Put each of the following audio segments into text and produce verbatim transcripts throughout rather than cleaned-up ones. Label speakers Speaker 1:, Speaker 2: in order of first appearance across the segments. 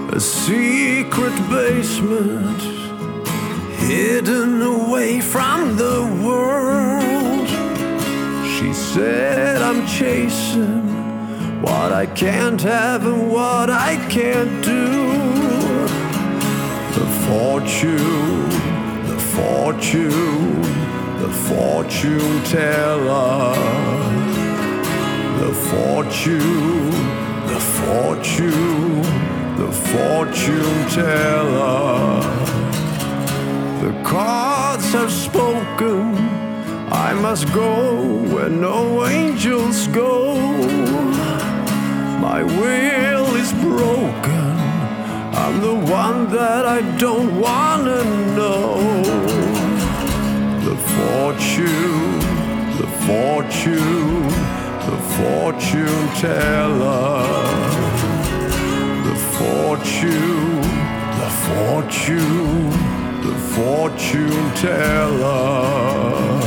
Speaker 1: a secret basement hidden away from the world. She said I'm chasing what I can't have and what I can't do. The fortune, the fortune, the fortune teller. The fortune, the fortune, the fortune teller. The cards have spoken. I must go where no angels go. My will is broken. I'm the one that I don't wanna know. The fortune, the fortune, the fortune teller. The fortune, the fortune, the fortune teller.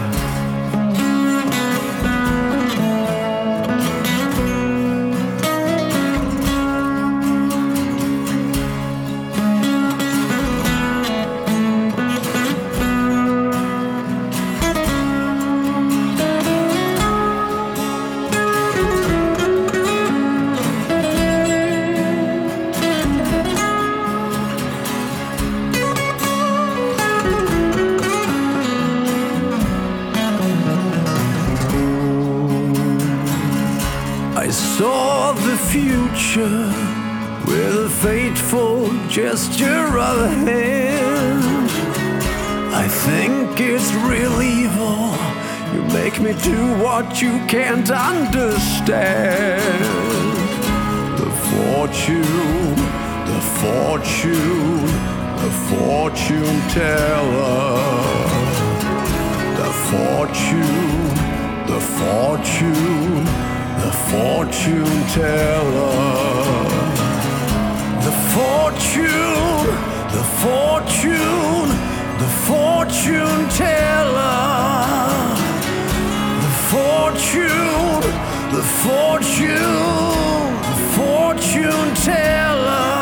Speaker 1: I saw the future with a fateful gesture of a hand. I think it's real evil. You make me do what you can't understand. The fortune, the fortune, the fortune teller. The fortune, the fortune, the fortune teller. The fortune, the fortune, the fortune teller. The fortune, the fortune, the fortune teller.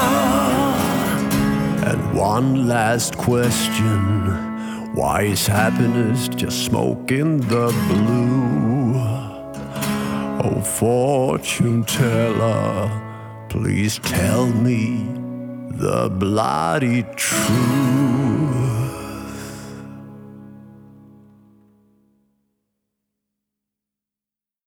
Speaker 1: And one last question. Why is happiness just smoke in the blue? Oh, fortune teller, please tell me the bloody truth.